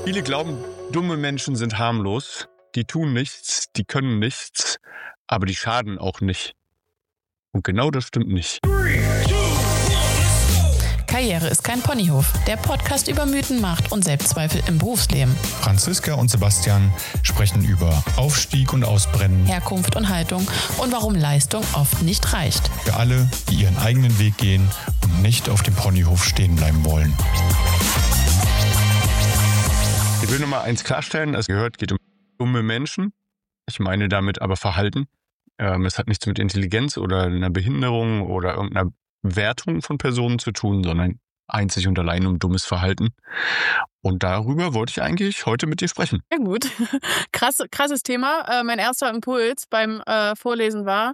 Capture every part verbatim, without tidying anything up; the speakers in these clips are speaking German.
Viele glauben, dumme Menschen sind harmlos. Die tun nichts, die können nichts, aber die schaden auch nicht. Und genau das stimmt nicht. Karriere ist kein Ponyhof. Der Podcast über Mythen, Macht und Selbstzweifel im Berufsleben. Franziska und Sebastian sprechen über Aufstieg und Ausbrennen, Herkunft und Haltung und warum Leistung oft nicht reicht. für alle, die ihren eigenen Weg gehen und nicht auf dem Ponyhof stehen bleiben wollen. Ich will nur mal eins klarstellen, es gehört, geht um dumme Menschen. Ich meine damit aber Verhalten. Ähm, es hat nichts mit Intelligenz oder einer Behinderung oder irgendeiner Wertung von Personen zu tun, sondern einzig und allein um dummes Verhalten. Und darüber wollte ich eigentlich heute mit dir sprechen. Ja gut, Krass, krasses Thema. Äh, mein erster Impuls beim äh, Vorlesen war,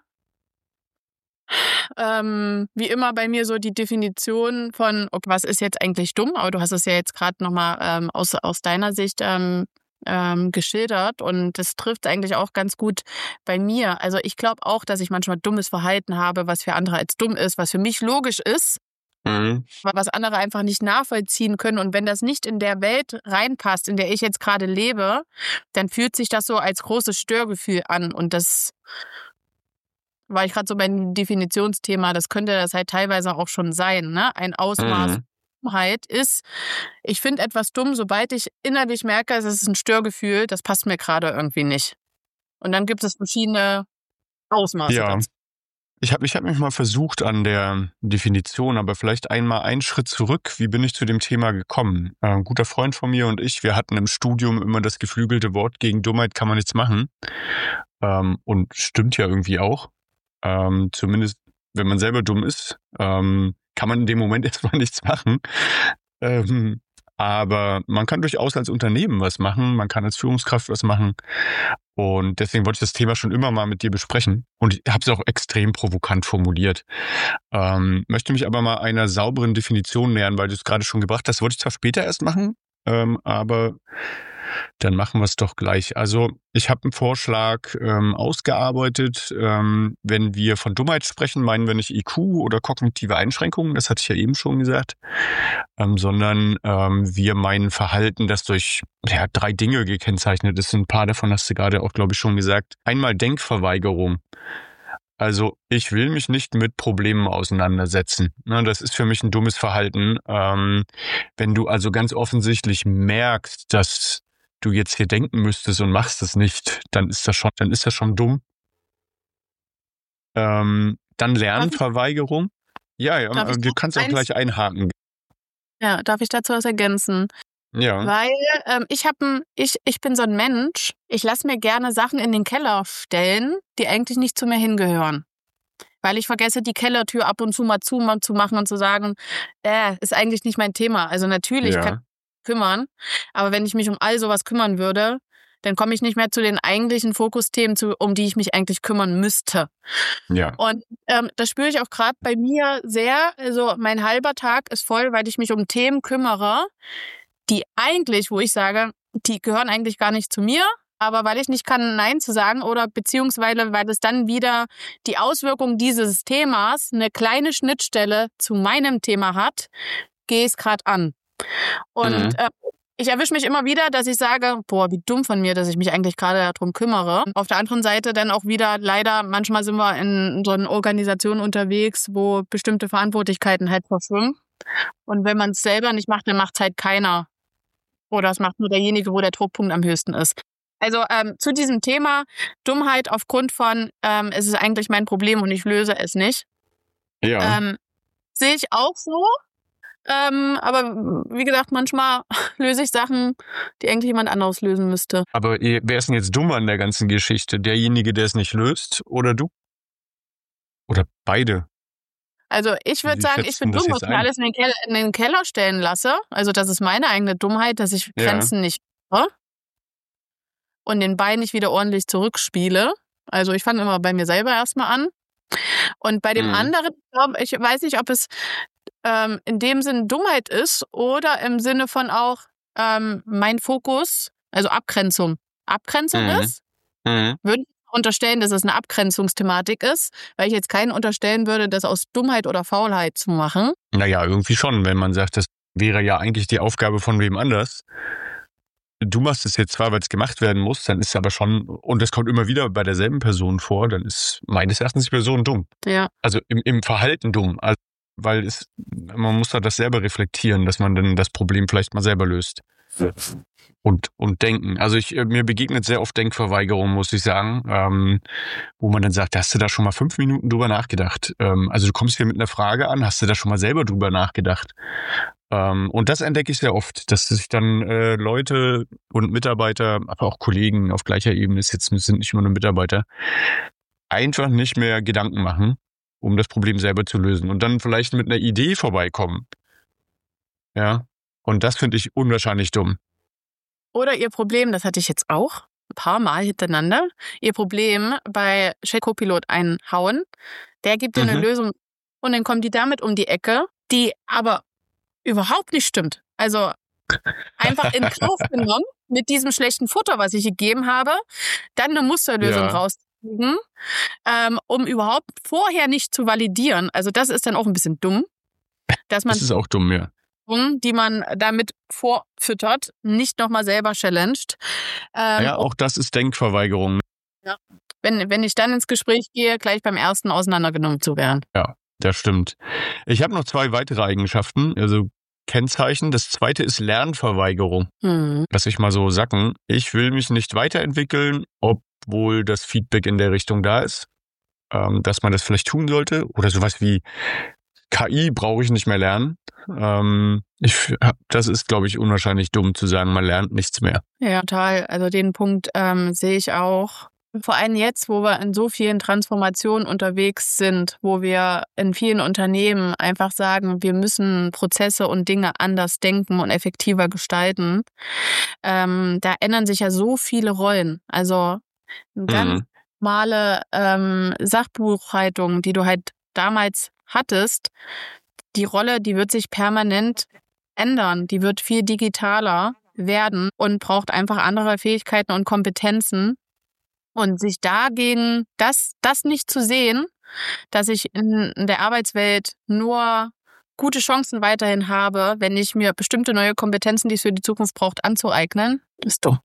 ähm, wie immer bei mir so die Definition von, okay, was ist jetzt eigentlich dumm? Aber du hast es ja jetzt gerade nochmal ähm, aus, aus deiner Sicht ähm, ähm, geschildert und das trifft eigentlich auch ganz gut bei mir. Also ich glaube auch, dass ich manchmal dummes Verhalten habe, was für andere als dumm ist, was für mich logisch ist, Mhm. was andere einfach nicht nachvollziehen können. Und wenn das nicht in der Welt reinpasst, in der ich jetzt gerade lebe, dann fühlt sich das so als großes Störgefühl an. Und das war ich gerade so beim Definitionsthema, das könnte das halt teilweise auch schon sein, ne? Ein Ausmaß Mhm. Dummheit ist, ich finde etwas dumm, sobald ich innerlich merke, es ist ein Störgefühl, das passt mir gerade irgendwie nicht. Und dann gibt es verschiedene Ausmaße Ja, dazu. ich habe ich hab mich mal versucht an der Definition, aber vielleicht einmal einen Schritt zurück. Wie bin ich zu dem Thema gekommen? Äh, ein guter Freund von mir und ich, wir hatten im Studium immer das geflügelte Wort, gegen Dummheit kann man nichts machen. Ähm, und stimmt ja irgendwie auch. Ähm, zumindest, wenn man selber dumm ist, ähm, kann man in dem Moment erstmal nichts machen. Ähm, aber man kann durchaus als Unternehmen was machen, man kann als Führungskraft was machen. Und deswegen wollte ich das Thema schon immer mal mit dir besprechen. Und ich habe es auch extrem provokant formuliert. Ähm, möchte mich aber mal einer sauberen Definition nähern, weil du es gerade schon gebracht hast. Wollte ich zwar später erst machen, ähm, aber dann machen wir es doch gleich. Also ich habe einen Vorschlag ähm, ausgearbeitet. Ähm, wenn wir von Dummheit sprechen, meinen wir nicht I Q oder kognitive Einschränkungen, das hatte ich ja eben schon gesagt, ähm, sondern ähm, wir meinen Verhalten, das durch ja, drei Dinge gekennzeichnet ist. Ein paar davon hast du gerade auch, glaube ich, schon gesagt. Einmal Denkverweigerung. Also ich will mich nicht mit Problemen auseinandersetzen. Ne, das ist für mich ein dummes Verhalten. Ähm, wenn du also ganz offensichtlich merkst, dass du jetzt hier denken müsstest und machst es nicht, dann ist das schon, dann ist das schon dumm. Ähm, dann Darf ich, Lernverweigerung. Ja, ja, darf ich du noch kannst auch eins, gleich einhaken. ja, darf ich dazu was ergänzen? Ja, Weil ähm, ich habe ich, ich bin so ein Mensch, ich lasse mir gerne Sachen in den Keller stellen, die eigentlich nicht zu mir hingehören. Weil ich vergesse, die Kellertür ab und zu mal zu, mal zu machen und zu sagen, äh, ist eigentlich nicht mein Thema. Also natürlich kann ich ja, mich kümmern, aber wenn ich mich um all sowas kümmern würde, dann komme ich nicht mehr zu den eigentlichen Fokusthemen, zu, um die ich mich eigentlich kümmern müsste. ja. Und ähm, das spüre ich auch gerade bei mir sehr. Also mein halber Tag ist voll, weil ich mich um Themen kümmere, die eigentlich, wo ich sage, die gehören eigentlich gar nicht zu mir, aber weil ich nicht kann, Nein zu sagen oder beziehungsweise, weil es dann wieder die Auswirkung dieses Themas eine kleine Schnittstelle zu meinem Thema hat, gehe ich es gerade an. Und Mhm. äh, ich erwische mich immer wieder, dass ich sage, boah, wie dumm von mir, dass ich mich eigentlich gerade darum kümmere. Auf der anderen Seite dann auch wieder, leider, manchmal sind wir in so einer Organisation unterwegs, wo bestimmte Verantwortlichkeiten halt verschwimmen. Und wenn man es selber nicht macht, dann macht es halt keiner. Oder es macht nur derjenige, wo der Druckpunkt am höchsten ist. Also ähm, zu diesem Thema Dummheit aufgrund von, ähm, es ist eigentlich mein Problem und ich löse es nicht, Ja. ähm, sehe ich auch so. Ähm, aber wie gesagt, manchmal löse ich Sachen, die eigentlich jemand anderes lösen müsste. Aber eh, wer ist denn jetzt dumm an der ganzen Geschichte? Derjenige, der es nicht löst, oder du? Oder beide? Also ich würde Wie sagen, ich schätzt bin du das dumm, jetzt dass ich mir ein? alles in den, Keller, in den Keller stellen lasse. Also das ist meine eigene Dummheit, dass ich Ja. Grenzen nicht mache und den Bein nicht wieder ordentlich zurückspiele. Also ich fange immer bei mir selber erstmal an. Und bei dem Mhm. anderen, glaub, ich weiß nicht, ob es ähm, in dem Sinn Dummheit ist oder im Sinne von auch ähm, mein Fokus, also Abgrenzung. Abgrenzung Mhm. ist, Mhm. würde ich unterstellen, dass es eine Abgrenzungsthematik ist, weil ich jetzt keinen unterstellen würde, das aus Dummheit oder Faulheit zu machen. Naja, irgendwie schon, wenn man sagt, das wäre ja eigentlich die Aufgabe von wem anders. du machst es jetzt zwar, weil es gemacht werden muss, dann ist es aber schon, und das kommt immer wieder bei derselben Person vor, dann ist meines Erachtens die Person dumm. Ja. Also im, im Verhalten dumm. Also, weil es, man muss da das selber reflektieren, dass man dann das Problem vielleicht mal selber löst. Und, und denken. Also ich, mir begegnet sehr oft Denkverweigerung, muss ich sagen, ähm, wo man dann sagt, hast du da schon mal fünf Minuten drüber nachgedacht? Ähm, also du kommst hier mit einer Frage an, hast du da schon mal selber drüber nachgedacht? Ähm, und das entdecke ich sehr oft, dass sich dann äh, Leute und Mitarbeiter, aber auch Kollegen auf gleicher Ebene, ist jetzt sind nicht immer nur Mitarbeiter, einfach nicht mehr Gedanken machen, um das Problem selber zu lösen und dann vielleicht mit einer Idee vorbeikommen. Ja, und das finde ich unwahrscheinlich dumm. Oder ihr Problem, das hatte ich jetzt auch ein paar Mal hintereinander, ihr Problem bei Copilot einhauen, der gibt dir Mhm. eine Lösung und dann kommt die damit um die Ecke, die aber überhaupt nicht stimmt. Also einfach in Kauf genommen mit diesem schlechten Futter, was ich gegeben habe, dann eine Musterlösung Ja. rauszukriegen, ähm, um überhaupt vorher nicht zu validieren. Also das ist dann auch ein bisschen dumm, dass man Das ist auch dumm, ja. die man damit vorfüttert, nicht nochmal selber challenged. Ähm, Ja, auch das ist Denkverweigerung. wenn, wenn ich dann ins Gespräch gehe, gleich beim ersten auseinandergenommen zu werden. Das stimmt. Ich habe noch zwei weitere Eigenschaften, also Kennzeichen. Das zweite ist Lernverweigerung. Hm. Lass ich mal so sacken. Ich will mich nicht weiterentwickeln, obwohl das Feedback in der Richtung da ist, ähm, dass man das vielleicht tun sollte. Oder sowas wie K I brauche ich nicht mehr lernen. Ähm, ich, das ist, glaube ich, unwahrscheinlich dumm zu sagen, man lernt nichts mehr. Ja, total. Also den Punkt ähm, sehe ich auch. Vor allem jetzt, wo wir in so vielen Transformationen unterwegs sind, wo wir in vielen Unternehmen einfach sagen, wir müssen Prozesse und Dinge anders denken und effektiver gestalten. Ähm, da ändern sich ja so viele Rollen. Also eine ganz Mhm. normale ähm, Sachbuchhaltung, die du halt damals hattest, die Rolle, die wird sich permanent ändern. Die wird viel digitaler werden und braucht einfach andere Fähigkeiten und Kompetenzen. Und sich dagegen, das, das nicht zu sehen, dass ich in der Arbeitswelt nur gute Chancen weiterhin habe, wenn ich mir bestimmte neue Kompetenzen, die es für die Zukunft braucht, anzueignen, ist dumm.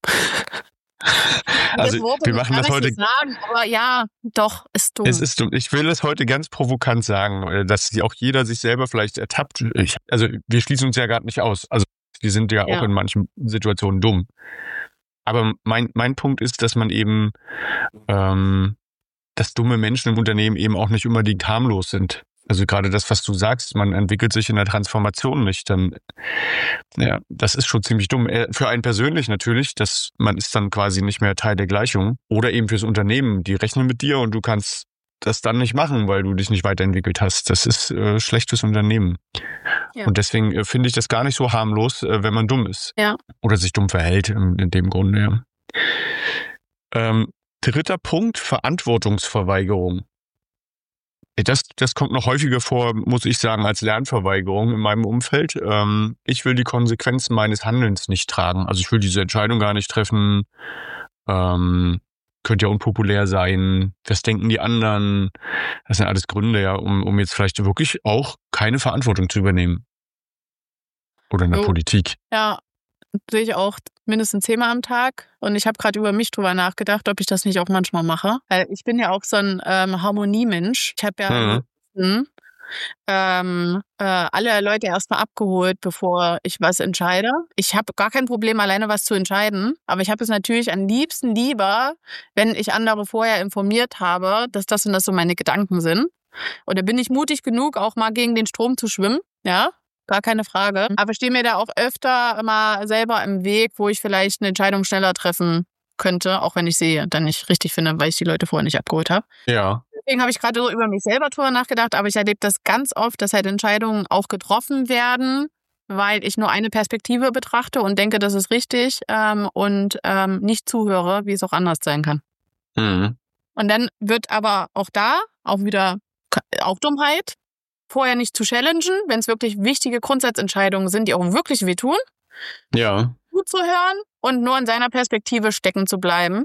Also Das Wort wir muss machen gar das nicht heute. so sagen, aber ja, doch, ist dumm. Es ist dumm. Ich will das heute ganz provokant sagen, dass auch jeder sich selber vielleicht ertappt. Ich, also wir schließen uns ja gerade nicht aus. Also wir sind ja, Ja. auch in manchen Situationen dumm. Aber mein, mein Punkt ist, dass man eben, ähm, dass dumme Menschen im Unternehmen eben auch nicht unbedingt harmlos sind. Also gerade das, was du sagst, man entwickelt sich in der Transformation nicht. Dann, ja, das ist schon ziemlich dumm. Äh, Für einen persönlich natürlich, dass man ist dann quasi nicht mehr Teil der Gleichung. Oder eben fürs Unternehmen, die rechnen mit dir und du kannst das dann nicht machen, weil du dich nicht weiterentwickelt hast. Das ist äh, schlecht fürs Unternehmen. Ja. Und deswegen äh, finde ich das gar nicht so harmlos, äh, wenn man dumm ist. Ja. Oder sich dumm verhält, in, in dem Grunde, ja. Ähm, dritter Punkt, Verantwortungsverweigerung. Das, das kommt noch häufiger vor, muss ich sagen, als Lernverweigerung in meinem Umfeld. Ähm, ich will die Konsequenzen meines Handelns nicht tragen. Also ich will diese Entscheidung gar nicht treffen. Ähm, könnte ja unpopulär sein. Was denken die anderen? Das sind alles Gründe, ja, um, um jetzt vielleicht wirklich auch keine Verantwortung zu übernehmen. Oder in der Jo. Politik. Ja, sehe ich auch mindestens zehnmal am Tag. Und ich habe gerade über mich drüber nachgedacht, ob ich das nicht auch manchmal mache. Weil ich bin ja auch so ein ähm, Harmoniemensch. Ich habe ja Mhm. ähm, äh, alle Leute erstmal abgeholt, bevor ich was entscheide. Ich habe gar kein Problem, alleine was zu entscheiden. Aber ich habe es natürlich am liebsten lieber, wenn ich andere vorher informiert habe, dass das und das so meine Gedanken sind. Und da bin ich mutig genug, auch mal gegen den Strom zu schwimmen. Ja, gar keine Frage. Aber stehe mir da auch öfter mal selber im Weg, wo ich vielleicht eine Entscheidung schneller treffen könnte, auch wenn ich sie dann nicht richtig finde, weil ich die Leute vorher nicht abgeholt habe. Ja. Deswegen habe ich gerade so über mich selber drüber nachgedacht, aber ich erlebe das ganz oft, dass halt Entscheidungen auch getroffen werden, weil ich nur eine Perspektive betrachte und denke, das ist richtig ähm, und ähm, nicht zuhöre, wie es auch anders sein kann. Mhm. Und dann wird aber auch da auch wieder auch Dummheit, vorher nicht zu challengen, wenn es wirklich wichtige Grundsatzentscheidungen sind, die auch wirklich wehtun, Ja. zuzuhören und nur in seiner Perspektive stecken zu bleiben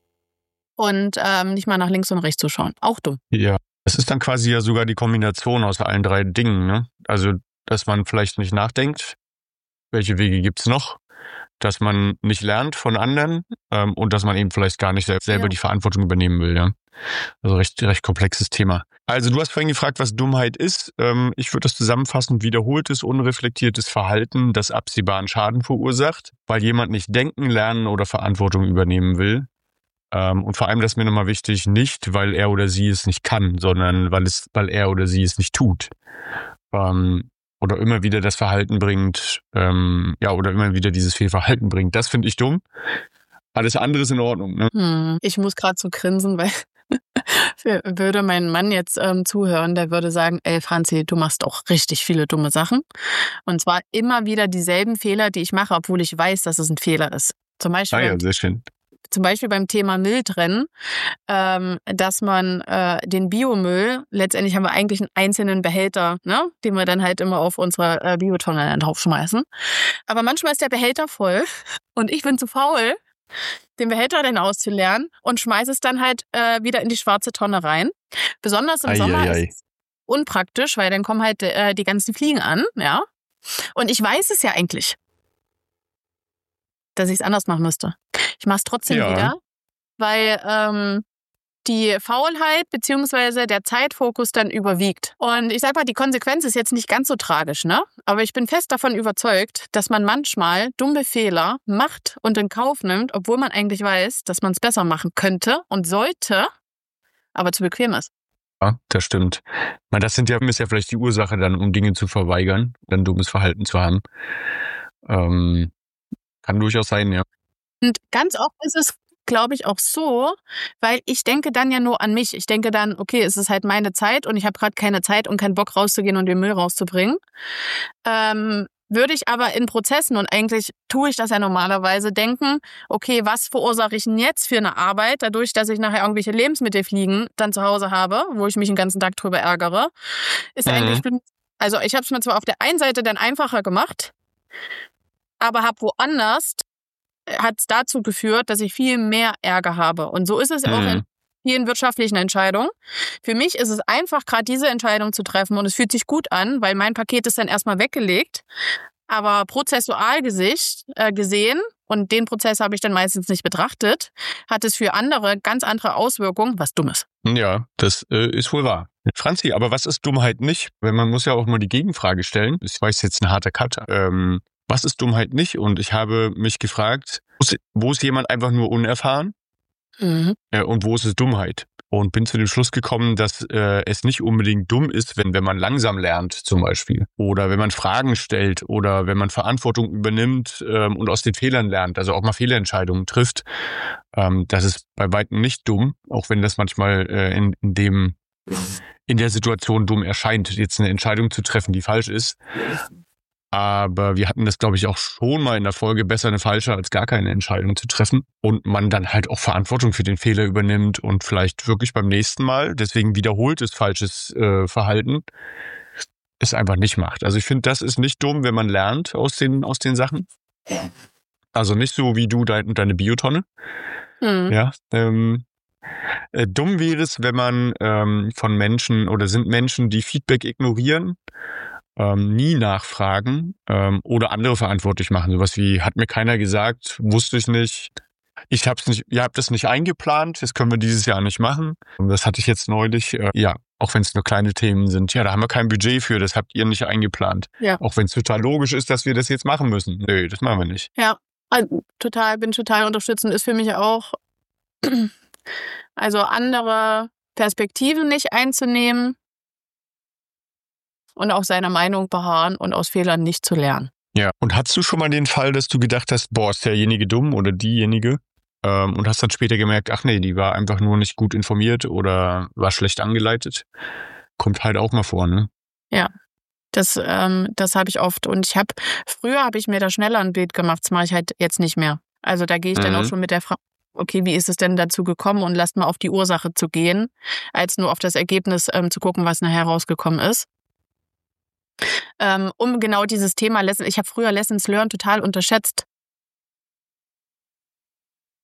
und ähm, nicht mal nach links und rechts zu schauen. Auch dumm. Ja. Es ist dann quasi ja sogar die Kombination aus allen drei Dingen, ne? Also, dass man vielleicht nicht nachdenkt, welche Wege gibt's noch, dass man nicht lernt von anderen ähm, und dass man eben vielleicht gar nicht selber Ja. die Verantwortung übernehmen will. Ja. Also recht, recht komplexes Thema. Also du hast vorhin gefragt, was Dummheit ist. Ähm, ich würde das zusammenfassen: wiederholtes, unreflektiertes Verhalten, das absehbaren Schaden verursacht, weil jemand nicht denken, lernen oder Verantwortung übernehmen will. Ähm, und vor allem, das ist mir nochmal wichtig, nicht, weil er oder sie es nicht kann, sondern weil es, weil er oder sie es nicht tut. Ähm, oder immer wieder das Verhalten bringt, ähm, ja, oder immer wieder dieses Fehlverhalten bringt. Das finde ich dumm. Alles andere ist in Ordnung, ne? Hm. Ich muss gerade so grinsen, weil würde mein Mann jetzt ähm, zuhören, der würde sagen, ey Franzi, du machst auch richtig viele dumme Sachen. Und zwar immer wieder dieselben Fehler, die ich mache, obwohl ich weiß, dass es ein Fehler ist. Zum Beispiel Ah ja, beim sehr schön. Zum Beispiel beim Thema Müll trennen, ähm, dass man äh, den Biomüll, letztendlich haben wir eigentlich einen einzelnen Behälter, ne, den wir dann halt immer auf unsere äh, Biotonne dann draufschmeißen. Aber manchmal ist der Behälter voll und ich bin zu faul, den Behälter dann auszuleeren und schmeiße es dann halt äh, wieder in die schwarze Tonne rein. Besonders im Ei, Sommer ei, ei. ist es unpraktisch, weil dann kommen halt äh, die ganzen Fliegen an, ja. Und ich weiß es ja eigentlich, dass ich es anders machen müsste. Ich mache es trotzdem Ja. wieder, weil ähm, die Faulheit beziehungsweise der Zeitfokus dann überwiegt. Und ich sag mal, die Konsequenz ist jetzt nicht ganz so tragisch, ne? Aber ich bin fest davon überzeugt, dass man manchmal dumme Fehler macht und in Kauf nimmt, obwohl man eigentlich weiß, dass man es besser machen könnte und sollte, aber zu bequem ist. Ja, das stimmt. Na, das sind ja, ist ja vielleicht die Ursache dann, um Dinge zu verweigern, dann dummes Verhalten zu haben. Ähm, kann durchaus sein, ja. Und ganz oft ist es, glaube ich, auch so, weil ich denke dann ja nur an mich. Ich denke dann, okay, es ist halt meine Zeit und ich habe gerade keine Zeit und keinen Bock rauszugehen und den Müll rauszubringen. Ähm, würde ich aber in Prozessen, und eigentlich tue ich das ja normalerweise, denken, okay, was verursache ich denn jetzt für eine Arbeit, dadurch, dass ich nachher irgendwelche Lebensmittelfliegen dann zu Hause habe, wo ich mich den ganzen Tag drüber ärgere, ist Mhm. eigentlich, also ich habe es mir zwar auf der einen Seite dann einfacher gemacht, aber habe woanders hat es dazu geführt, dass ich viel mehr Ärger habe. Und so ist es auch in Mhm. vielen wirtschaftlichen Entscheidungen. Für mich ist es einfach, gerade diese Entscheidung zu treffen, und es fühlt sich gut an, weil mein Paket ist dann erstmal weggelegt. Aber prozessual gesicht, äh, gesehen, und den Prozess habe ich dann meistens nicht betrachtet, hat es für andere ganz andere Auswirkungen, was Dummes. Ja, das äh, ist wohl wahr. Franzi, aber was ist Dummheit nicht? Weil man muss ja auch nur die Gegenfrage stellen. Ich weiß, jetzt ein harter Cut. Ähm, was ist Dummheit nicht? Und ich habe mich gefragt, wo ist- wo ist jemand einfach nur unerfahren Mhm. äh, und wo ist es Dummheit? Und bin zu dem Schluss gekommen, dass äh, es nicht unbedingt dumm ist, wenn, wenn man langsam lernt zum Beispiel. Oder wenn man Fragen stellt oder wenn man Verantwortung übernimmt ähm, und aus den Fehlern lernt, also auch mal Fehlentscheidungen trifft. Ähm, das ist bei weitem nicht dumm, auch wenn das manchmal äh, in, in dem in der Situation dumm erscheint, jetzt eine Entscheidung zu treffen, die falsch ist. Aber wir hatten das, glaube ich, auch schon mal in der Folge, besser eine falsche als gar keine Entscheidung zu treffen. Und man dann halt auch Verantwortung für den Fehler übernimmt und vielleicht wirklich beim nächsten Mal, deswegen wiederholtes falsches äh, Verhalten, es einfach nicht macht. Also ich finde, das ist nicht dumm, wenn man lernt aus den, aus den Sachen. Also nicht so wie du dein, deine Biotonne. Mhm. Ja, ähm, äh, dumm wäre es, wenn man ähm, von Menschen oder sind Menschen, die Feedback ignorieren, ähm, nie nachfragen ähm, oder andere verantwortlich machen. Sowas wie, hat mir keiner gesagt, wusste ich nicht, ich hab's nicht, ihr habt das nicht eingeplant, das können wir dieses Jahr nicht machen. Und das hatte ich jetzt neulich, äh, ja, auch wenn es nur kleine Themen sind. Ja, da haben wir kein Budget für, das habt ihr nicht eingeplant. Ja. Auch wenn es total logisch ist, dass wir das jetzt machen müssen. Nö, das machen wir nicht. Ja, also, total, bin total unterstützend, ist für mich auch, also andere Perspektiven nicht einzunehmen und auf seiner Meinung beharren und aus Fehlern nicht zu lernen. Ja. Und hattest du schon mal den Fall, dass du gedacht hast, boah, ist derjenige dumm oder diejenige? Ähm, und hast dann später gemerkt, ach nee, die war einfach nur nicht gut informiert oder war schlecht angeleitet? Kommt halt auch mal vor, ne? Ja, das, ähm, das habe ich oft. Und ich habe, früher habe ich mir da schneller ein Bild gemacht, das mache ich halt jetzt nicht mehr. Also da gehe ich dann Mhm. auch schon mit der Frage, okay, wie ist es denn dazu gekommen, und lasst mal auf die Ursache zu gehen, als nur auf das Ergebnis ähm, zu gucken, was nachher rausgekommen ist. Ähm, um genau dieses Thema, Lesson, ich habe früher Lessons Learned total unterschätzt.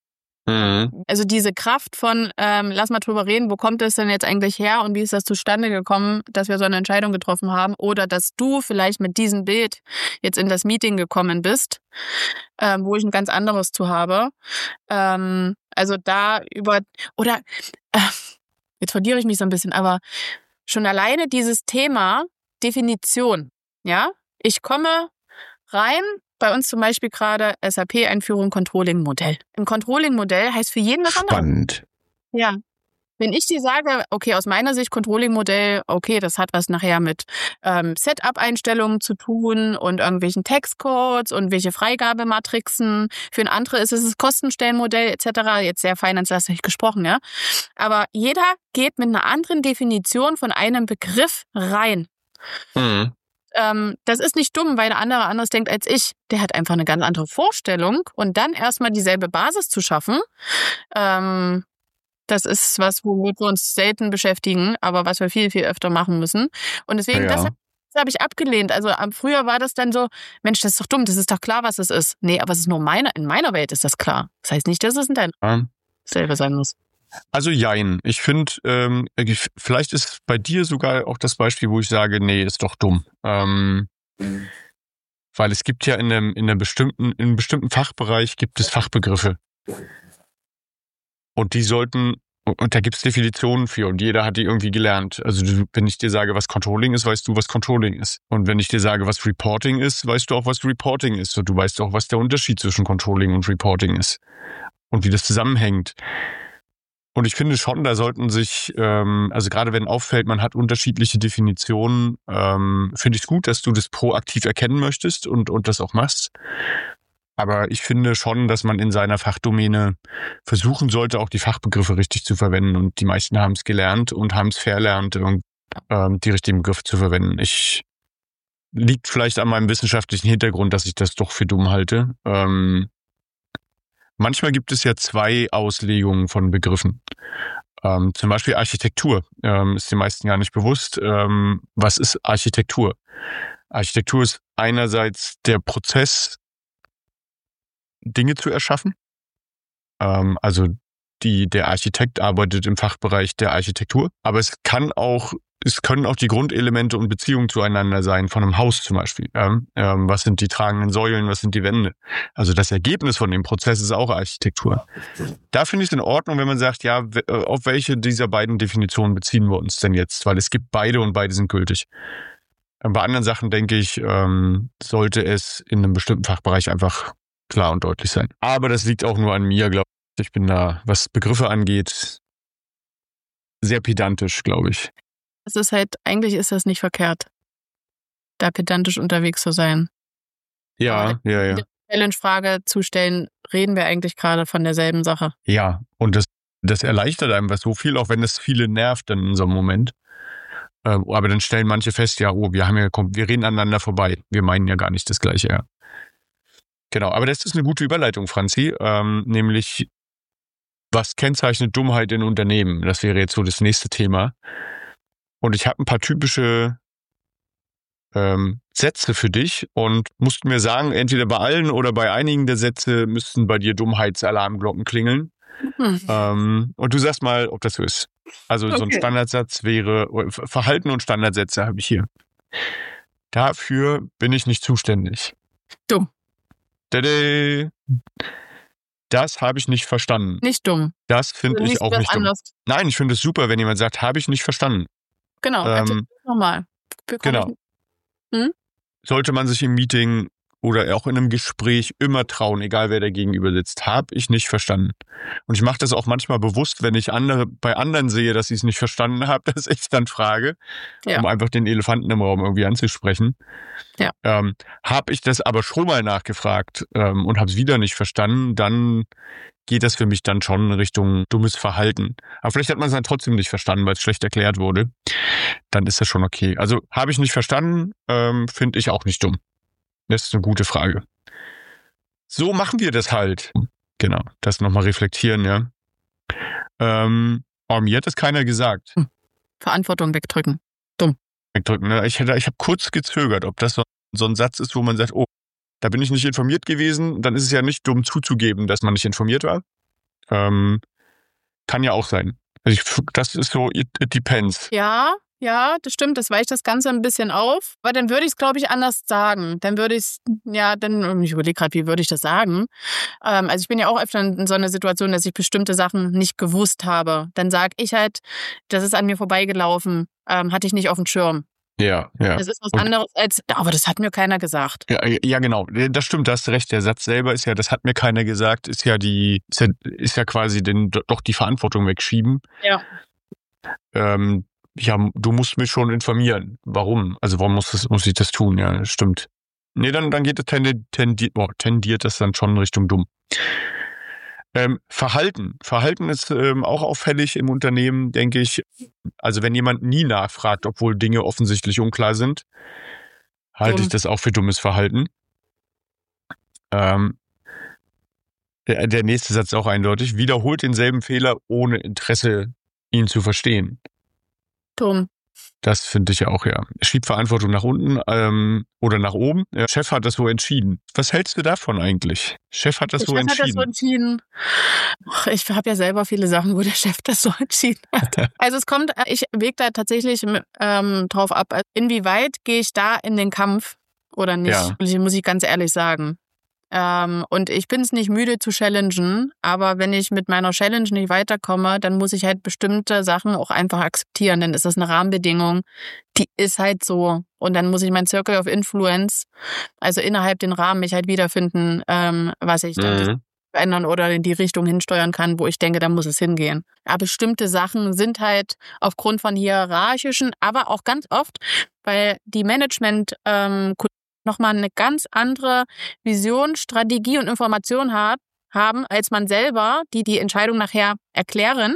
Mhm. Also diese Kraft von, ähm, lass mal drüber reden, wo kommt das denn jetzt eigentlich her und wie ist das zustande gekommen, dass wir so eine Entscheidung getroffen haben oder dass du vielleicht mit diesem Bild jetzt in das Meeting gekommen bist, ähm, wo ich ein ganz anderes zu habe. Ähm, also da über, oder, äh, jetzt verliere ich mich so ein bisschen, aber schon alleine dieses Thema Definition, ja, ich komme rein, bei uns zum Beispiel gerade S A P-Einführung Controlling-Modell. Ein Controlling-Modell heißt für jeden was anderes. Spannend. Ja. Wenn ich dir sage, okay, aus meiner Sicht Controlling-Modell, okay, das hat was nachher mit ähm, Setup-Einstellungen zu tun und irgendwelchen Textcodes und welche Freigabematrixen. Für ein andere ist es das Kostenstellenmodell et cetera. Jetzt sehr finanzlastig gesprochen, ja. Aber jeder geht mit einer anderen Definition von einem Begriff rein. Mhm. Ähm, das ist nicht dumm, weil der andere anders denkt als ich. Der hat einfach eine ganz andere Vorstellung und dann erstmal dieselbe Basis zu schaffen, ähm, das ist was, womit wir uns selten beschäftigen, aber was wir viel, viel öfter machen müssen. Und deswegen, Ja. das, das habe ich abgelehnt. Also am früher war das dann so, Mensch, das ist doch dumm, das ist doch klar, was es ist. Nee, aber es ist nur meine, in meiner Welt ist das klar. Das heißt nicht, dass es in deiner Ja. selber sein muss. Also jein. Ich finde, ähm, vielleicht ist bei dir sogar auch das Beispiel, wo ich sage, nee, ist doch dumm. Ähm, weil es gibt ja in einem, in einem bestimmten, in einem bestimmten Fachbereich gibt es Fachbegriffe. Und die sollten, und da gibt es Definitionen für und jeder hat die irgendwie gelernt. Also du, wenn ich dir sage, was Controlling ist, weißt du, was Controlling ist. Und wenn ich dir sage, was Reporting ist, weißt du auch, was Reporting ist. Und du weißt auch, was der Unterschied zwischen Controlling und Reporting ist. Und wie das zusammenhängt. Und ich finde schon, da sollten sich, ähm, also gerade wenn auffällt, man hat unterschiedliche Definitionen, ähm, finde ich es gut, dass du das proaktiv erkennen möchtest und, und das auch machst. Aber ich finde schon, dass man in seiner Fachdomäne versuchen sollte, auch die Fachbegriffe richtig zu verwenden. Und die meisten haben es gelernt und haben es verlernt, ähm, die richtigen Begriffe zu verwenden. Ich liegt vielleicht an meinem wissenschaftlichen Hintergrund, dass ich das doch für dumm halte. Ähm, Manchmal gibt es ja zwei Auslegungen von Begriffen. Ähm, zum Beispiel Architektur. Ähm, ist den meisten gar nicht bewusst. Ähm, was ist Architektur? Architektur ist einerseits der Prozess, Dinge zu erschaffen. Ähm, also die, der Architekt arbeitet im Fachbereich der Architektur. Aber es kann auch Es können auch die Grundelemente und Beziehungen zueinander sein, von einem Haus zum Beispiel. Ähm, ähm, was sind die tragenden Säulen, was sind die Wände? Also das Ergebnis von dem Prozess ist auch Architektur. Da finde ich es in Ordnung, wenn man sagt, ja, auf welche dieser beiden Definitionen beziehen wir uns denn jetzt? Weil es gibt beide und beide sind gültig. Bei anderen Sachen, denke ich, ähm, sollte es in einem bestimmten Fachbereich einfach klar und deutlich sein. Aber das liegt auch nur an mir, glaube ich. Ich bin da, was Begriffe angeht, sehr pedantisch, glaube ich. Es ist halt, eigentlich ist das nicht verkehrt, da pedantisch unterwegs zu sein. Ja, Aber ja, ja. die Challenge-Frage zu stellen, reden wir eigentlich gerade von derselben Sache. Ja, und das, das erleichtert einfach so viel, auch wenn es viele nervt dann in so einem Moment. Ähm, aber dann stellen manche fest, ja, oh, wir haben ja, komm, wir reden aneinander vorbei. Wir meinen ja gar nicht das Gleiche, ja. Genau, aber das ist eine gute Überleitung, Franzi, ähm, nämlich, was kennzeichnet Dummheit in Unternehmen? Das wäre jetzt so das nächste Thema. Und ich habe ein paar typische ähm, Sätze für dich und musst mir sagen, entweder bei allen oder bei einigen der Sätze müssten bei dir Dummheitsalarmglocken klingeln. Hm. Ähm, und du sagst mal, ob das so ist. Also okay. So ein Standardsatz wäre, Verhalten und Standardsätze habe ich hier. Dafür bin ich nicht zuständig. Dumm. Tada. Das habe ich nicht verstanden. Nicht dumm. Das finde ich auch nicht anders. dumm. Nein, ich finde es super, wenn jemand sagt, habe ich nicht verstanden. Genau, ähm, nochmal. Genau. Hm? Sollte man sich im Meeting oder auch in einem Gespräch immer trauen, egal wer da gegenüber sitzt, habe ich nicht verstanden. Und ich mache das auch manchmal bewusst, wenn ich andere bei anderen sehe, dass sie es nicht verstanden haben, dass ich dann frage, ja. um einfach den Elefanten im Raum irgendwie anzusprechen. Ja. Ähm, habe ich das aber schon mal nachgefragt ähm, und habe es wieder nicht verstanden, dann geht das für mich dann schon in Richtung dummes Verhalten. Aber vielleicht hat man es dann trotzdem nicht verstanden, weil es schlecht erklärt wurde. Dann ist das schon okay. Also habe ich nicht verstanden, ähm, finde ich auch nicht dumm. Das ist eine gute Frage. So machen wir das halt. Genau, das nochmal reflektieren, ja. Ähm, aber mir hat das keiner gesagt. Hm. Verantwortung wegdrücken. Dumm. Wegdrücken, ne? Ich, hätte, ich habe kurz gezögert, ob das so, so ein Satz ist, wo man sagt, oh, da bin ich nicht informiert gewesen. Dann ist es ja nicht dumm zuzugeben, dass man nicht informiert war. Ähm, kann ja auch sein. Also ich, das ist so, it, it depends. Ja, ja, das stimmt, das weicht das Ganze ein bisschen auf. Aber dann würde ich es, glaube ich, anders sagen. Dann würde ich es, ja, dann, ich überlege gerade, wie würde ich das sagen? Ähm, also ich bin ja auch öfter in so einer Situation, dass ich bestimmte Sachen nicht gewusst habe. Dann sage ich halt, das ist an mir vorbeigelaufen, ähm, hatte ich nicht auf dem Schirm. Ja, ja. Das ist was Und, anderes als, aber das hat mir keiner gesagt. ja, ja, genau. Das stimmt, da hast du recht. Der Satz selber ist ja, das hat mir keiner gesagt, ist ja die, ist ja, ist ja quasi den, doch die Verantwortung wegschieben. Ja. Ähm, ja, du musst mich schon informieren. Warum? Also warum muss, das, muss ich das tun? Ja, das stimmt. Nee, dann, dann geht es tendiert, tendiert, oh, tendiert das dann schon Richtung dumm. Ähm, Verhalten. Verhalten ist ähm, auch auffällig im Unternehmen, denke ich. Also wenn jemand nie nachfragt, obwohl Dinge offensichtlich unklar sind, halte Dumm. ich das auch für dummes Verhalten. Ähm, der, der nächste Satz ist auch eindeutig. Wiederholt denselben Fehler, ohne Interesse, ihn zu verstehen. Dumm. Das finde ich ja auch, ja. Schiebt Verantwortung nach unten ähm, oder nach oben. Der Chef hat das so entschieden. Was hältst du davon eigentlich? Chef hat das Der so Chef hat das entschieden. so entschieden. Ach, ich habe ja selber viele Sachen, wo der Chef das so entschieden hat. Also es kommt, ich wege da tatsächlich ähm, drauf ab, inwieweit gehe ich da in den Kampf oder nicht, Ja. muss ich ganz ehrlich sagen. Ähm, und ich bin es nicht müde zu challengen, aber wenn ich mit meiner Challenge nicht weiterkomme, dann muss ich halt bestimmte Sachen auch einfach akzeptieren. Dann ist das eine Rahmenbedingung, die ist halt so. Und dann muss ich mein Circle of Influence, also innerhalb den Rahmen, mich halt wiederfinden, ähm, was ich dann Mhm. verändern oder in die Richtung hinsteuern kann, wo ich denke, da muss es hingehen. Aber bestimmte Sachen sind halt aufgrund von hierarchischen, aber auch ganz oft, weil die Management ähm, nochmal eine ganz andere Vision, Strategie und Information hat, haben, als man selber, die die Entscheidung nachher erklären.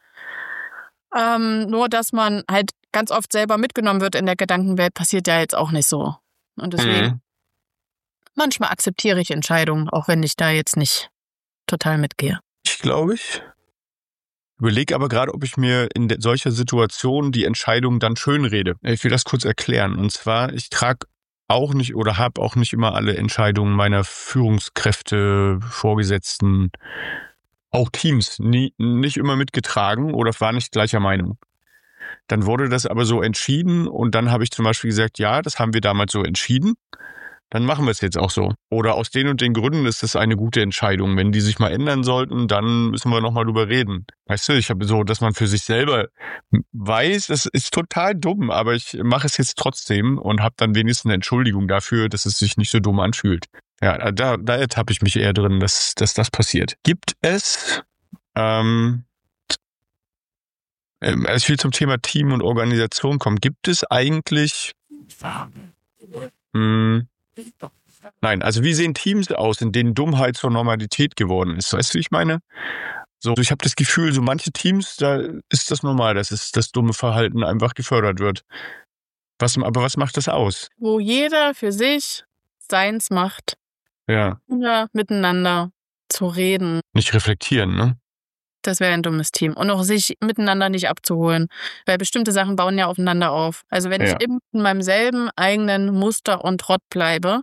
Ähm, nur, dass man halt ganz oft selber mitgenommen wird in der Gedankenwelt, passiert ja jetzt auch nicht so. Und deswegen, Mhm. manchmal akzeptiere ich Entscheidungen, auch wenn ich da jetzt nicht total mitgehe. Ich glaube ich. Überlege aber gerade, ob ich mir in de- solcher Situation die Entscheidung dann schönrede. Ich will das kurz erklären. Und zwar, ich trage auch nicht oder habe auch nicht immer alle Entscheidungen meiner Führungskräfte, Vorgesetzten, auch Teams nie, nicht immer mitgetragen oder war nicht gleicher Meinung. Dann wurde das aber so entschieden und dann habe ich zum Beispiel gesagt, ja, das haben wir damals so entschieden. Dann machen wir es jetzt auch so. Oder aus den und den Gründen ist das eine gute Entscheidung. Wenn die sich mal ändern sollten, dann müssen wir nochmal drüber reden. Weißt du, ich habe so, dass man für sich selber weiß, das ist total dumm, aber ich mache es jetzt trotzdem und habe dann wenigstens eine Entschuldigung dafür, dass es sich nicht so dumm anfühlt. Ja, da, da ertappe ich mich eher drin, dass, dass das passiert. Gibt es, ähm, als viel zum Thema Team und Organisation kommt, gibt es eigentlich, mh, nein, also wie sehen Teams aus, in denen Dummheit zur Normalität geworden ist? Weißt du, wie ich meine? So, ich habe das Gefühl, so manche Teams, da ist das normal, dass es das dumme Verhalten einfach gefördert wird. Was, aber was macht das aus? Wo jeder für sich seins macht, Ja, ohne miteinander zu reden. nicht reflektieren, ne? Das wäre ein dummes Team. Und auch sich miteinander nicht abzuholen. Weil bestimmte Sachen bauen ja aufeinander auf. Also wenn Ja. ich eben in meinem selben eigenen Muster und Trott bleibe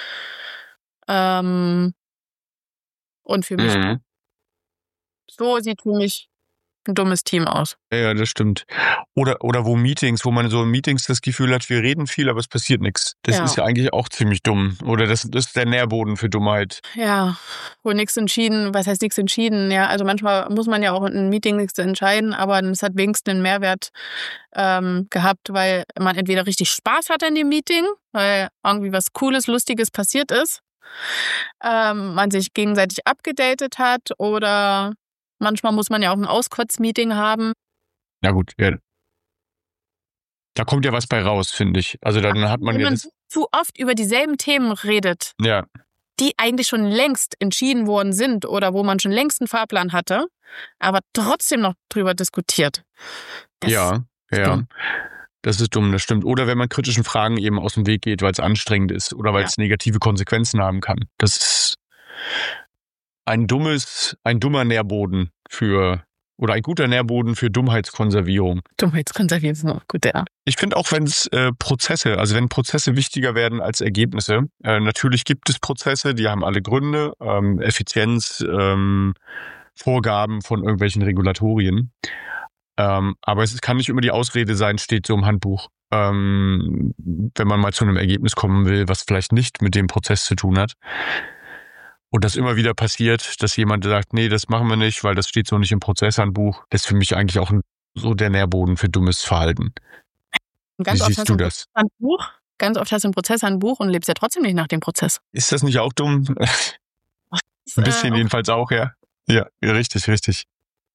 ähm, und für mich, Mhm. so sieht für mich ein dummes Team aus. Ja, das stimmt. Oder, oder wo Meetings, wo man so in Meetings das Gefühl hat, wir reden viel, aber es passiert nichts. Das Ja. ist ja eigentlich auch ziemlich dumm. Oder das, das ist der Nährboden für Dummheit. Ja, wo nichts entschieden, was heißt nichts entschieden? Ja, also manchmal muss man ja auch in einem Meeting nichts entscheiden, aber es hat wenigstens einen Mehrwert ähm, gehabt, weil man entweder richtig Spaß hatte in dem Meeting, weil irgendwie was Cooles, Lustiges passiert ist, ähm, man sich gegenseitig abgedatet hat oder manchmal muss man ja auch ein Auskotzmeeting haben. Na gut, ja. Da kommt ja was bei raus, finde ich. Also dann hat man Wenn ja man das, zu oft über dieselben Themen redet, ja, die eigentlich schon längst entschieden worden sind oder wo man schon längst einen Fahrplan hatte, aber trotzdem noch drüber diskutiert. Das ja, ist ja. dumm. Das ist dumm, das stimmt. Oder wenn man kritischen Fragen eben aus dem Weg geht, weil es anstrengend ist oder weil Ja. es negative Konsequenzen haben kann. Das ist ein dummes, ein dummer Nährboden für, oder ein guter Nährboden für Dummheitskonservierung. Dummheitskonservieren ist noch gut, ja. Ich finde auch, wenn es äh, Prozesse, also wenn Prozesse wichtiger werden als Ergebnisse, äh, natürlich gibt es Prozesse, die haben alle Gründe, ähm, Effizienz, ähm, Vorgaben von irgendwelchen Regulatorien. Ähm, aber es kann nicht immer die Ausrede sein, steht so im Handbuch. Ähm, wenn man mal zu einem Ergebnis kommen will, was vielleicht nicht mit dem Prozess zu tun hat. Und das immer wieder passiert, dass jemand sagt, nee, das machen wir nicht, weil das steht so nicht im Prozesshandbuch. Das ist für mich eigentlich auch ein, so der Nährboden für dummes Verhalten. Und ganz Wie oft siehst hast du du ein das? Prozesshandbuch, ganz oft hast du ein Prozesshandbuch und lebst ja trotzdem nicht nach dem Prozess. Ist das nicht auch dumm? Ein bisschen äh, jedenfalls auch, ja. Ja, richtig, richtig.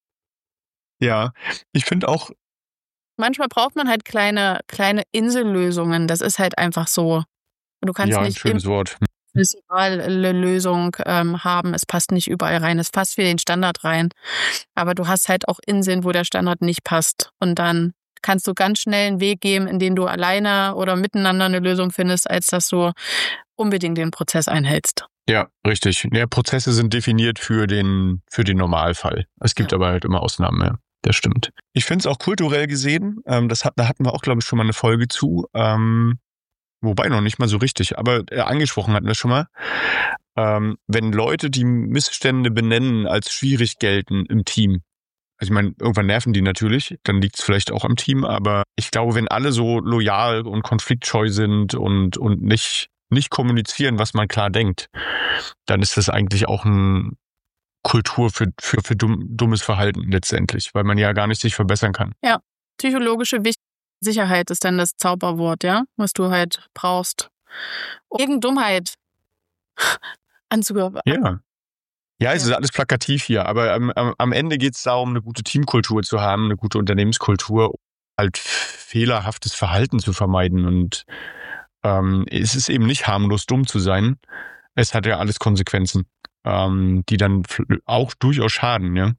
Ja, ich finde auch, Manchmal braucht man halt kleine, kleine Insellösungen. Das ist halt einfach so. Du kannst ja, ein nicht schönes Wort. eine Lösung ähm, haben. Es passt nicht überall rein. Es passt für den Standard rein. Aber du hast halt auch Inseln, wo der Standard nicht passt. Und dann kannst du ganz schnell einen Weg gehen, in dem du alleine oder miteinander eine Lösung findest, als dass du unbedingt den Prozess einhältst. Ja, richtig. Ja, Prozesse sind definiert für den, für den Normalfall. Es gibt Ja. aber halt immer Ausnahmen, ja. Das stimmt. Ich finde es auch kulturell gesehen, ähm, das hat, da hatten wir auch, glaube ich, schon mal eine Folge zu, ähm, wobei noch nicht mal so richtig, aber äh, angesprochen hatten wir schon mal, ähm, wenn Leute die Missstände benennen als schwierig gelten im Team. Also ich meine, irgendwann nerven die natürlich, dann liegt es vielleicht auch am Team, aber ich glaube, wenn alle so loyal und konfliktscheu sind und, und nicht, nicht kommunizieren, was man klar denkt, dann ist das eigentlich auch ein Kultur für, für, für dumm, dummes Verhalten letztendlich, weil man ja gar nicht sich verbessern kann. Psychologische Wicht- Sicherheit ist dann das Zauberwort, ja, was du halt brauchst. Um gegen Dummheit anzugehören. Ja. Ja, es Ja. ist alles plakativ hier, aber am, am, am Ende geht es darum, eine gute Teamkultur zu haben, eine gute Unternehmenskultur, halt fehlerhaftes Verhalten zu vermeiden. Und ähm, es ist eben nicht harmlos, dumm zu sein. Es hat ja alles Konsequenzen, ähm, die dann auch durchaus schaden, ja.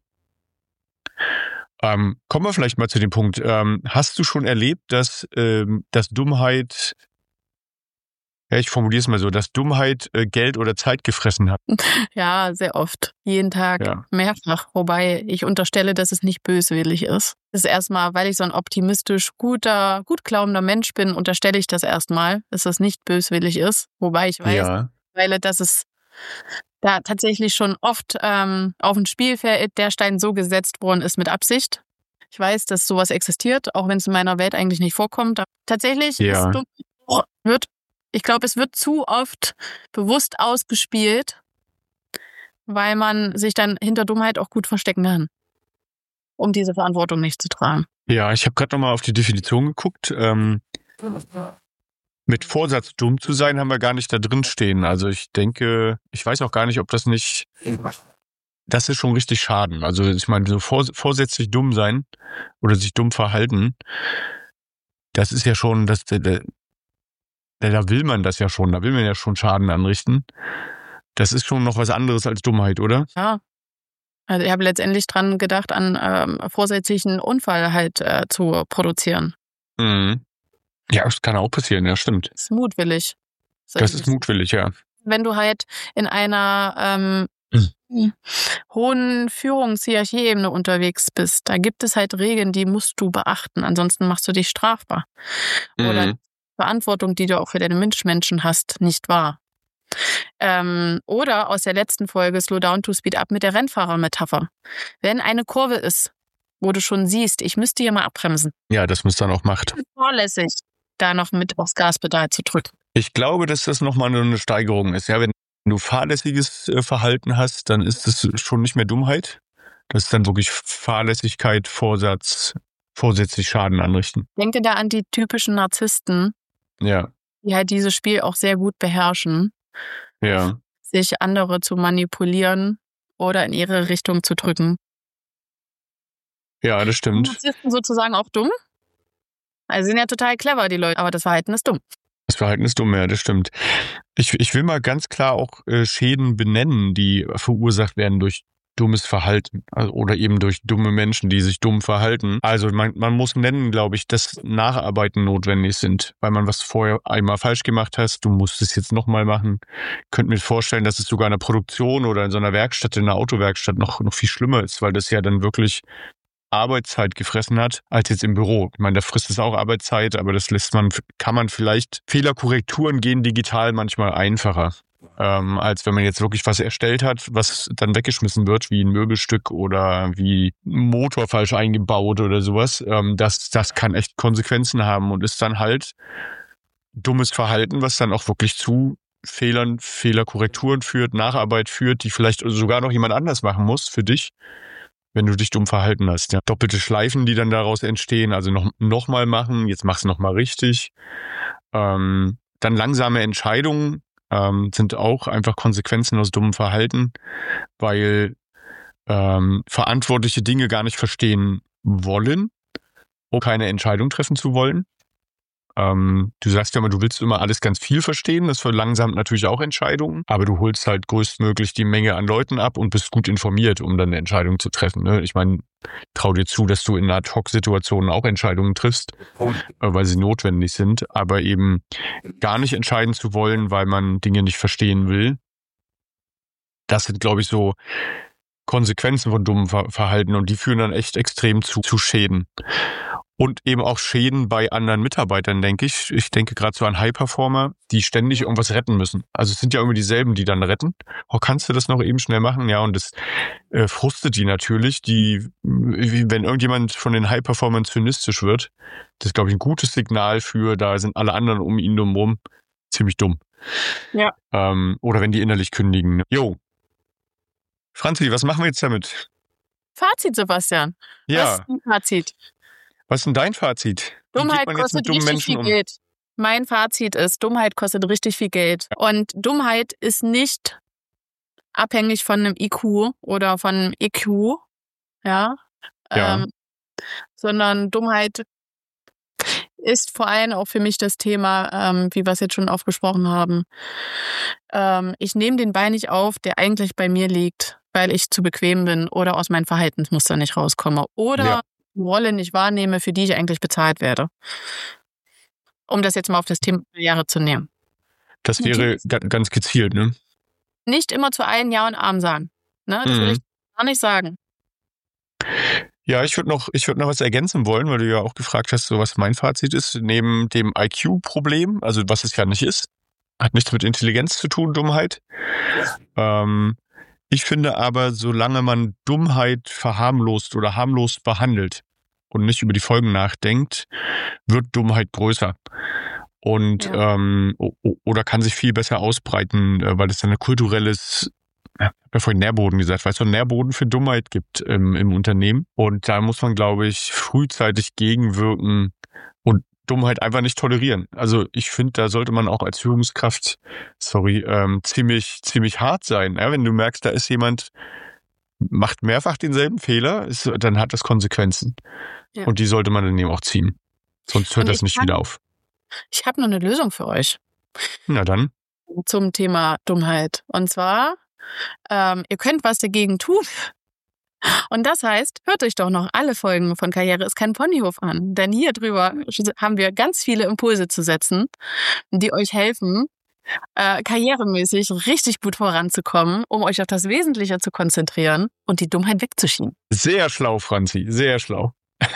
Ähm, kommen wir vielleicht mal zu dem Punkt. Ähm, hast du schon erlebt, dass, ähm, dass Dummheit, ja, ich formuliere es mal so, dass Dummheit äh, Geld oder Zeit gefressen hat? Ja, sehr oft. Jeden Tag, Ja. mehrfach. Wobei ich unterstelle, dass es nicht böswillig ist. Das ist erstmal, weil ich so ein optimistisch guter, gut glaubender Mensch bin, unterstelle ich das erstmal, dass das nicht böswillig ist. Wobei ich weiß, Ja. weil dass es da tatsächlich schon oft ähm, auf dem Spielfeld der Stein so gesetzt worden ist mit Absicht. Ich weiß, dass sowas existiert, auch wenn es in meiner Welt eigentlich nicht vorkommt. Aber tatsächlich Ja. ist dumm, wird, ich glaube, es wird zu oft bewusst ausgespielt, weil man sich dann hinter Dummheit auch gut verstecken kann, um diese Verantwortung nicht zu tragen. Ja, ich habe gerade nochmal auf die Definition geguckt. Ähm, mit Vorsatz dumm zu sein, haben wir gar nicht da drin stehen. Also ich denke, ich weiß auch gar nicht, ob das nicht, das ist schon richtig Schaden. Also ich meine, so vor, vorsätzlich dumm sein oder sich dumm verhalten, das ist ja schon, das, da, da, da will man das ja schon, da will man ja schon Schaden anrichten. Das ist schon noch was anderes als Dummheit, oder? Ja. Also ich habe letztendlich dran gedacht, an ähm, vorsätzlichen Unfall halt äh, zu produzieren. Mhm. Ja, das kann auch passieren, ja, stimmt. Das ist mutwillig. Das ist mutwillig, ja. Wenn du halt in einer ähm, Mhm. hohen Führungshierarchieebene unterwegs bist, da gibt es halt Regeln, die musst du beachten, ansonsten machst du dich strafbar. Oder Mhm. Verantwortung, die du auch für deine Mitmenschen hast, nicht wahr. Ähm, oder aus der letzten Folge Slow Down to Speed Up mit der Rennfahrermetapher. Wenn eine Kurve ist, wo du schon siehst, ich müsste hier mal abbremsen, Ja, dass man es dann auch macht. vorlässig da noch mit aufs Gaspedal zu drücken. Ich glaube, dass das nochmal eine Steigerung ist. Ja, wenn du fahrlässiges äh, Verhalten hast, dann ist das schon nicht mehr Dummheit. Das ist dann wirklich Fahrlässigkeit, Vorsatz, vorsätzlich Schaden anrichten. Denke da an die typischen Narzissten, Ja, die halt dieses Spiel auch sehr gut beherrschen, ja. sich andere zu manipulieren oder in ihre Richtung zu drücken. Ja, das Sind stimmt. Narzissten sozusagen auch dumm? Also sind ja total clever, die Leute, aber das Verhalten ist dumm. Das Verhalten ist dumm, ja, das stimmt. Ich, ich will mal ganz klar auch äh, Schäden benennen, die verursacht werden durch dummes Verhalten, also, oder eben durch dumme Menschen, die sich dumm verhalten. Also man, man muss nennen, glaube ich, dass Nacharbeiten notwendig sind, weil man was vorher einmal falsch gemacht hast, du musst es jetzt nochmal machen. Ich könnte mir vorstellen, dass es sogar in der Produktion oder in so einer Werkstatt, in einer Autowerkstatt noch, noch viel schlimmer ist, weil das ja dann wirklich Arbeitszeit gefressen hat, als jetzt im Büro. Ich meine, da frisst es auch Arbeitszeit, aber das lässt man, kann man vielleicht, Fehlerkorrekturen gehen digital manchmal einfacher. ähm, als wenn man jetzt wirklich was erstellt hat, was dann weggeschmissen wird, wie ein Möbelstück oder wie ein Motor falsch eingebaut oder sowas. Ähm, das, das kann echt Konsequenzen haben und ist dann halt dummes Verhalten, was dann auch wirklich zu Fehlern, Fehlerkorrekturen führt, Nacharbeit führt, die vielleicht sogar noch jemand anders machen muss für dich, wenn du dich dumm verhalten hast. Ja. Doppelte Schleifen, die dann daraus entstehen, also noch, noch mal machen, jetzt mach's noch mal richtig. Ähm, dann langsame Entscheidungen ähm, sind auch einfach Konsequenzen aus dummem Verhalten, weil ähm, verantwortliche Dinge gar nicht verstehen wollen, um keine Entscheidung treffen zu wollen. Ähm, du sagst ja immer, du willst immer alles ganz viel verstehen, das verlangsamt natürlich auch Entscheidungen, aber du holst halt größtmöglich die Menge an Leuten ab und bist gut informiert, um dann eine Entscheidung zu treffen. Ne? Ich meine, trau dir zu, dass du in Ad-Hoc-Situationen auch Entscheidungen triffst, äh, weil sie notwendig sind, aber eben gar nicht entscheiden zu wollen, weil man Dinge nicht verstehen will. Das sind, glaube ich, so Konsequenzen von dummem Ver- Verhalten und die führen dann echt extrem zu, zu Schäden. Und eben auch Schäden bei anderen Mitarbeitern, denke ich. Ich denke gerade so an High-Performer, die ständig irgendwas retten müssen. Also es sind ja immer dieselben, die dann retten. Oh, kannst du das noch eben schnell machen? Ja, und das äh, frustet die natürlich. Die, wenn irgendjemand von den High-Performern zynistisch wird, das ist, glaube ich, ein gutes Signal für, da sind alle anderen um ihn drumherum ziemlich dumm. Ja. Ähm, oder wenn die innerlich kündigen. Jo. Franzi, was machen wir jetzt damit? Fazit, Sebastian. Ja. Was ist ein Fazit? Was ist denn dein Fazit? Wie Dummheit geht man jetzt kostet mit dummen richtig Menschen viel um? Geld. Mein Fazit ist, Dummheit kostet richtig viel Geld. Und Dummheit ist nicht abhängig von einem I Q oder von einem E Q, ja, Ja. ähm, sondern Dummheit ist vor allem auch für mich das Thema, ähm, wie wir es jetzt schon oft besprochen haben. Ähm, ich nehme den Ball nicht auf, der eigentlich bei mir liegt, weil ich zu bequem bin oder aus meinen Verhaltensmustern nicht rauskomme. Oder Ja. eine Rolle nicht wahrnehme, für die ich eigentlich bezahlt werde. Um das jetzt mal auf das Thema Karriere zu nehmen. Das wäre ga- ganz gezielt, ne? Nicht immer zu allen Ja und Arm sagen. Ne? Das Mhm. will ich gar nicht sagen. Ja, ich würde noch, ich würde noch was ergänzen wollen, weil du ja auch gefragt hast, so was mein Fazit ist. Neben dem I Q-Problem, also was es ja nicht ist, hat nichts mit Intelligenz zu tun, Dummheit. Ähm, ich finde aber, solange man Dummheit verharmlost oder harmlos behandelt und nicht über die Folgen nachdenkt, wird Dummheit größer. Und Ja. ähm, o- o- oder kann sich viel besser ausbreiten, äh, weil es dann ein kulturelles, ja, ich habe ja vorhin Nährboden gesagt, weil es so einen Nährboden für Dummheit gibt ähm, im Unternehmen. Und da muss man, glaube ich, frühzeitig gegenwirken und Dummheit einfach nicht tolerieren. Also ich finde, da sollte man auch als Führungskraft, sorry, ähm, ziemlich, ziemlich hart sein. Ja, wenn du merkst, da ist jemand, macht mehrfach denselben Fehler, ist, dann hat das Konsequenzen. Ja. Und die sollte man dann eben auch ziehen. Sonst hört Und das ich nicht kann- wieder auf. Ich habe noch eine Lösung für euch Na dann. zum Thema Dummheit. Und zwar, ähm, ihr könnt was dagegen tun. Und das heißt, hört euch doch noch alle Folgen von Karriere ist kein Ponyhof an. Denn hier drüber haben wir ganz viele Impulse zu setzen, die euch helfen, äh, karrieremäßig richtig gut voranzukommen, um euch auf das Wesentliche zu konzentrieren und die Dummheit wegzuschieben. Sehr schlau, Franzi. Sehr schlau.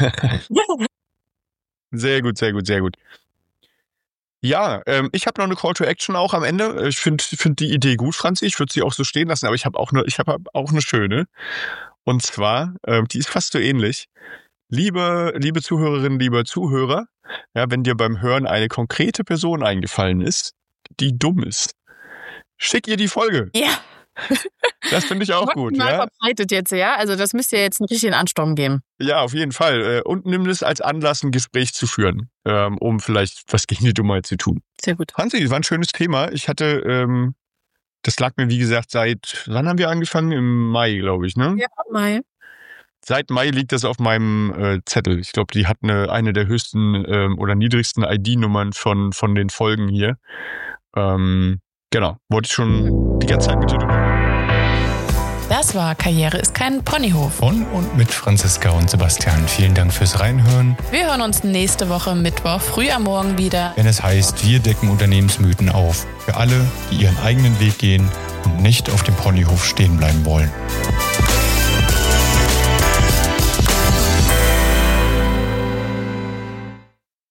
Sehr gut, sehr gut, sehr gut. Ja, ähm, ich habe noch eine Call to Action auch am Ende. Ich finde find die Idee gut, Franzi. Ich würde sie auch so stehen lassen, aber ich habe auch eine, ich habe auch eine schöne. Und zwar, ähm, die ist fast so ähnlich. Liebe, liebe Zuhörerinnen, lieber Zuhörer, ja, wenn dir beim Hören eine konkrete Person eingefallen ist, die dumm ist, schick ihr die Folge. Ja, Das finde ich auch gut. mal Ja? verbreitet jetzt, ja. Also das müsst ihr jetzt einen richtigen Ansturm geben. Ja, auf jeden Fall. Äh, Und nimm es als Anlass, ein Gespräch zu führen, ähm, um vielleicht was gegen die Dummheit zu tun. Sehr gut. Hansi, das war ein schönes Thema. Ich hatte, ähm, das lag mir, wie gesagt, seit, wann haben wir angefangen? Im Mai, glaube ich, ne? Ja, mal. Seit Mai liegt das auf meinem äh, Zettel. Ich glaube, die hat eine, eine der höchsten ähm, oder niedrigsten I D-Nummern von, von den Folgen hier. Ähm, genau, wollte ich schon die ganze Zeit mit dir drüber. Das war Karriere ist kein Ponyhof. Von und mit Franziska und Sebastian. Vielen Dank fürs Reinhören. Wir hören uns nächste Woche Mittwoch früh am Morgen wieder. Wenn es heißt, wir decken Unternehmensmythen auf. Für alle, die ihren eigenen Weg gehen und nicht auf dem Ponyhof stehen bleiben wollen.